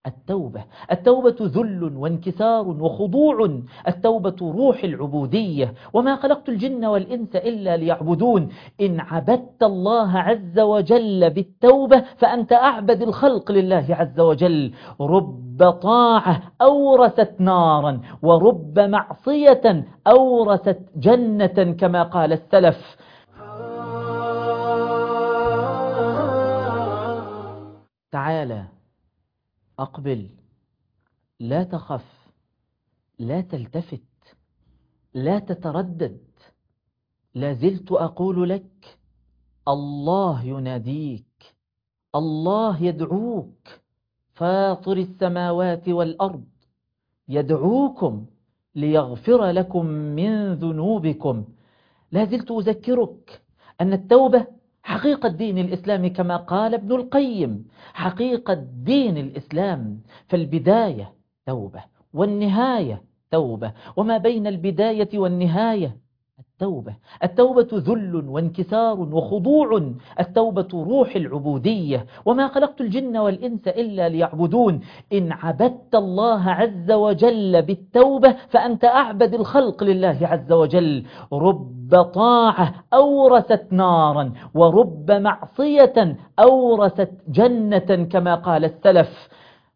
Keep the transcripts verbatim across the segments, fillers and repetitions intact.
التوبة التوبة ذل وانكسار وخضوع، التوبة روح العبودية. وما خلقت الجن والإنس إلا ليعبدون. إن عبدت الله عز وجل بالتوبة فأنت أعبد الخلق لله عز وجل. رب طاعة أورثت نارا ورب معصية أورثت جنة كما قال السلف. تعالى أقبل، لا تخف، لا تلتفت، لا تتردد. لا زلت أقول لك الله يناديك، الله يدعوك، فاطر السماوات والأرض يدعوكم ليغفر لكم من ذنوبكم. لا زلت أذكرك أن التوبة حقيقة دين الإسلام كما قال ابن القيم، حقيقة دين الإسلام. فالبداية توبة والنهاية توبة، وما بين البداية والنهاية التوبة. التوبة ذل وانكسار وخضوع، التوبة روح العبودية. وما خلقت الجن والإنس إلا ليعبدون. إن عبدت الله عز وجل بالتوبة فأنت أعبد الخلق لله عز وجل. رب طاعة أورثت نارا ورب معصية أورثت جنة كما قال السلف.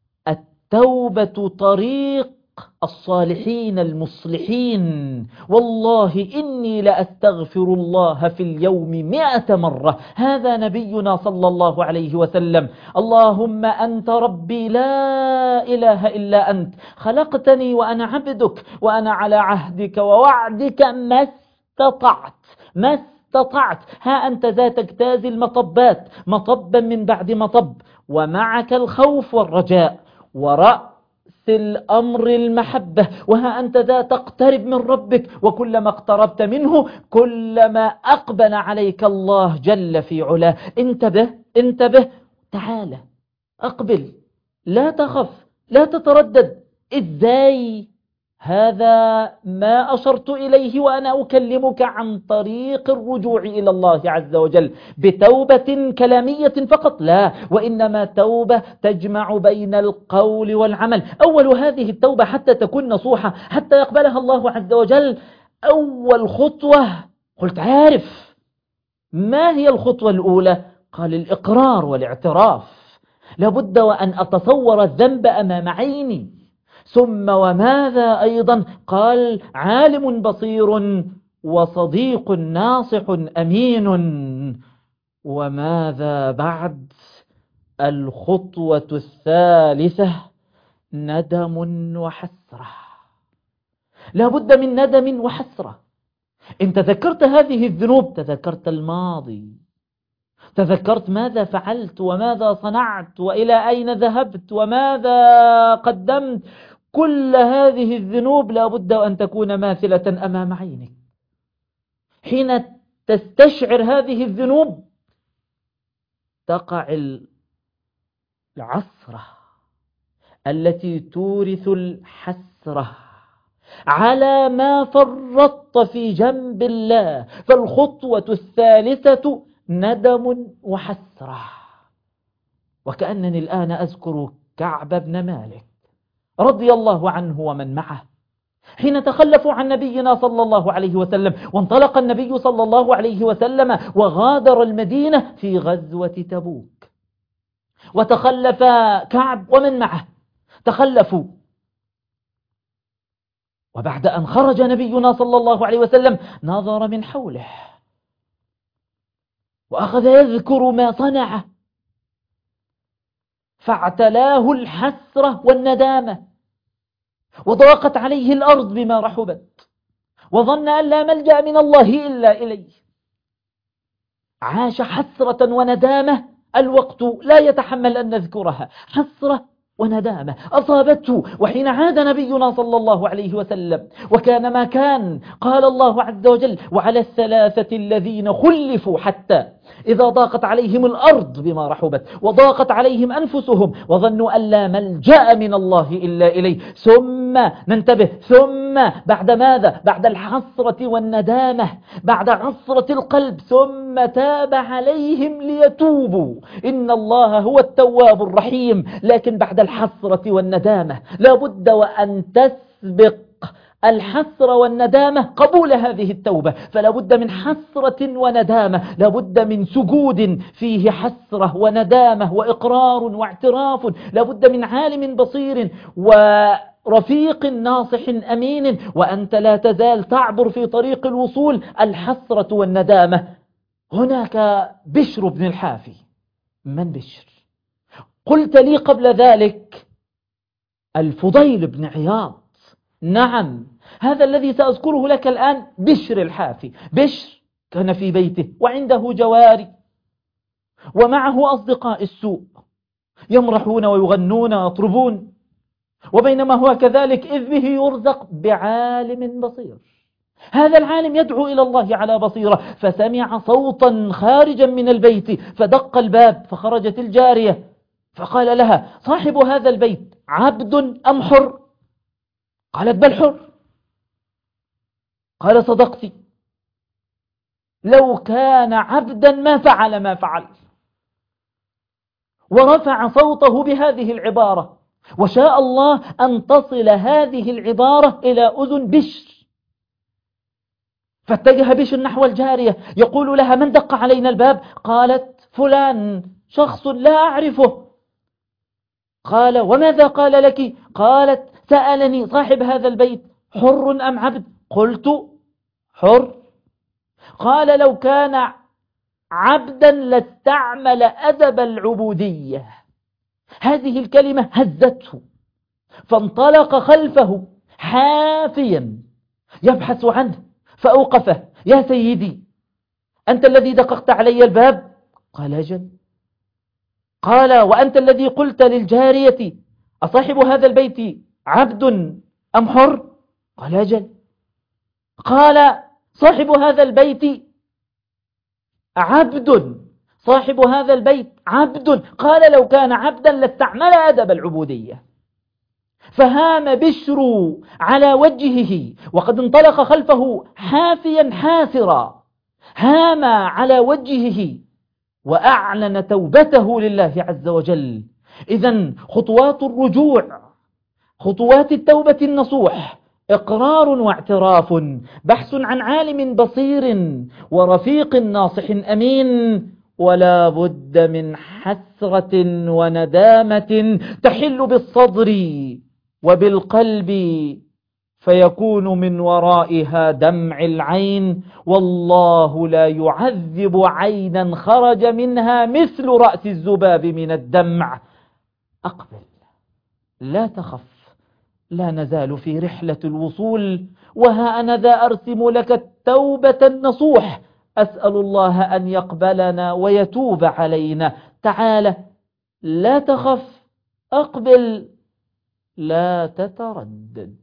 التوبة طريق الصالحين المصلحين. والله إني لأستغفر الله في اليوم مئة مرة. هذا نبينا صلى الله عليه وسلم. اللهم أنت ربي لا إله إلا أنت، خلقتني وأنا عبدك، وأنا على عهدك ووعدك ما استطعت ما استطعت. ها أنت ذا تجتاز المطبات مطبا من بعد مطب، ومعك الخوف والرجاء ورأس الأمر المحبة. وها أنت ذا تقترب من ربك، وكلما اقتربت منه كلما أقبل عليك الله جل في علاه. انتبه انتبه، تعال أقبل، لا تخف، لا تتردد. إزاي؟ هذا ما أشرت إليه وأنا أكلمك عن طريق الرجوع إلى الله عز وجل، بتوبة كلامية فقط لا، وإنما توبة تجمع بين القول والعمل. أول هذه التوبة حتى تكون نصوحة، حتى يقبلها الله عز وجل، أول خطوة قلت عارف ما هي الخطوة الأولى؟ قال الإقرار والاعتراف. لابد وأن أتصور الذنب أمام عيني. ثم وماذا أيضا؟ قال عالم بصير وصديق ناصح أمين. وماذا بعد؟ الخطوة الثالثة ندم وحسرة. لا بد من ندم وحسرة. إن تذكرت هذه الذنوب تذكرت الماضي، تذكرت ماذا فعلت وماذا صنعت وإلى أين ذهبت وماذا قدمت. كل هذه الذنوب لا بد أن تكون ماثلة أمام عينك. حين تستشعر هذه الذنوب تقع العسرة التي تورث الحسرة على ما فرطت في جنب الله. فالخطوة الثالثة ندم وحسرة. وكأنني الآن أذكر كعب بن مالك رضي الله عنه ومن معه، حين تخلفوا عن نبينا صلى الله عليه وسلم، وانطلق النبي صلى الله عليه وسلم وغادر المدينة في غزوة تبوك، وتخلف كعب ومن معه تخلفوا. وبعد أن خرج نبينا صلى الله عليه وسلم نظر من حوله وأخذ يذكر ما صنعه، فاعتلاه الحسرة والندامة، وضاقت عليه الأرض بما رحبت، وظن أن لا ملجأ من الله إلا إليه. عاش حسرة وندامة، الوقت لا يتحمل أن نذكرها. حسرة وندامة أصابته. وحين عاد نبينا صلى الله عليه وسلم وكان ما كان، قال الله عز وجل وعلى الثلاثة الذين خلفوا حتى إذا ضاقت عليهم الأرض بما رحبت وضاقت عليهم أنفسهم وظنوا أن لا ملجأ من الله إلا إليه ثم ثم ننتبه ثم بعد ماذا؟ بعد الحسرة والندامة، بعد عصرة القلب، ثم تاب عليهم ليتوبوا إن الله هو التواب الرحيم. لكن بعد الحسرة والندامة لابد وأن تسبق الحسرة والندامة قبول هذه التوبة، فلا بد من حسرة وندامة، لا بد من سجود فيه حسرة وندامة وإقرار واعتراف، لا بد من عالم بصير ورفيق ناصح أمين، وأنت لا تزال تعبر في طريق الوصول الحسرة والندامة. هناك بشر بن الحافي. من بشر؟ قلت لي قبل ذلك الفضيل بن عياض. نعم، هذا الذي سأذكره لك الآن بشر الحافي. بشر كان في بيته وعنده جواري ومعه أصدقاء السوء يمرحون ويغنون ويطربون، وبينما هو كذلك إذ به يرزق بعالم بصير. هذا العالم يدعو إلى الله على بصيرة، فسمع صوتا خارجا من البيت فدق الباب، فخرجت الجارية فقال لها: صاحب هذا البيت عبد أم حر؟ قالت: بل حر. قال: صدقتي، لو كان عبدا ما فعل ما فعل. ورفع صوته بهذه العبارة، وشاء الله أن تصل هذه العبارة إلى أذن بشر، فاتجه بشر نحو الجارية يقول لها: من دق علينا الباب؟ قالت: فلان، شخص لا أعرفه. قال: وماذا قال لك؟ قالت: سألني صاحب هذا البيت حر أم عبد؟ قلت: حر. قال: لو كان عبدا لاستعمل أدب العبودية. هذه الكلمة هزته، فانطلق خلفه حافيا يبحث عنه، فأوقفه: يا سيدي، أنت الذي دققت علي الباب؟ قال: أجل. قال: وأنت الذي قلت للجارية أصاحب هذا البيت عبد أم حر؟ قال: أجل. قال: صاحب هذا البيت عبد، صاحب هذا البيت عبد. قال: لو كان عبدا لاستعمل أدب العبودية. فهام بشر على وجهه وقد انطلق خلفه حافيا حاسرا، هام على وجهه وأعلن توبته لله عز وجل. إذن خطوات الرجوع، خطوات التوبة النصوح: إقرار واعتراف، بحث عن عالم بصير ورفيق ناصح أمين، ولا بد من حسرة وندامة تحل بالصدر وبالقلب، فيكون من ورائها دمع العين. والله لا يعذب عينا خرج منها مثل رأس الذباب من الدمع. أقبل، لا تخف، لا نزال في رحلة الوصول، وها أنا ذا أرسم لك التوبة النصوح. أسأل الله أن يقبلنا ويتوب علينا. تعال، لا تخف، أقبل، لا تتردد.